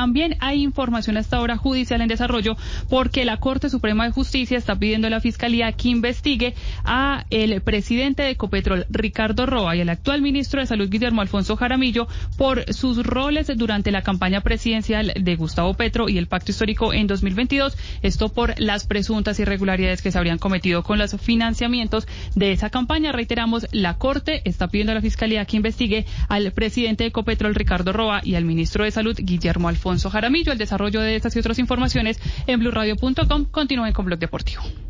también hay información hasta ahora judicial en desarrollo porque la Corte Suprema de Justicia está pidiendo a la Fiscalía que investigue a el presidente de Ecopetrol, Ricardo Roa, y el actual ministro de Salud, Guillermo Alfonso Jaramillo, por sus roles durante la campaña presidencial de Gustavo Petro y el Pacto Histórico en 2022, esto por las presuntas irregularidades que se habrían cometido con los financiamientos de esa campaña. Reiteramos, la Corte está pidiendo a la Fiscalía que investigue al presidente de Ecopetrol, Ricardo Roa, y al ministro de Salud, Guillermo Alfonso Jaramillo. El desarrollo de estas y otras informaciones en blurradio.com. Continúen con Blog Deportivo.